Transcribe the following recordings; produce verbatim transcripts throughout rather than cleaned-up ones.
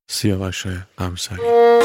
سیاوش قمصری.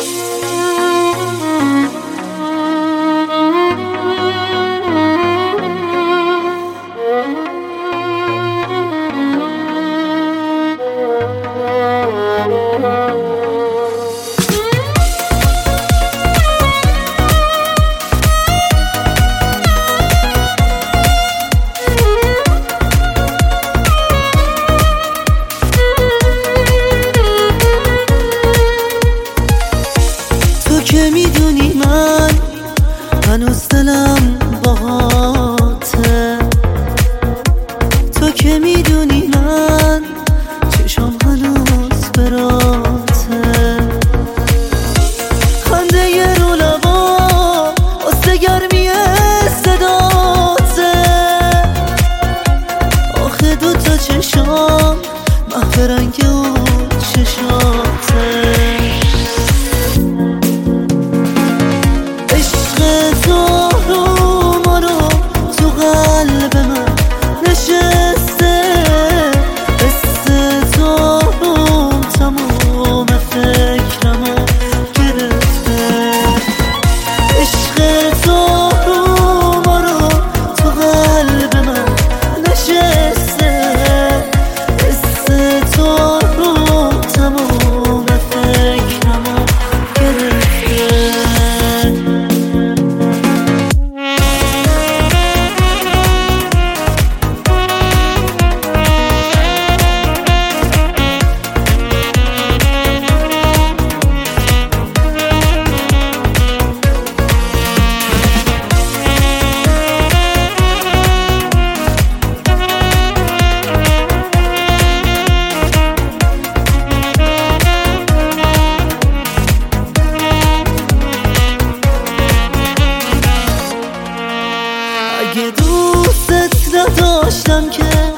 که میدونی من هنوز دلم باهاته، تو که میدونی من چشم هنوز براته، خنده یه رو لبا واسه گرمی صداته، آخه دوتا چشم محو رنگ اون چشاته، قلب من نشسته، قصه تو روم تمام فکرمو گرفته، عشق تو روم رو تو قلب من نشسته، قصه تو روم تمام فکرمو گرفته. اگه دوستت نداشتم که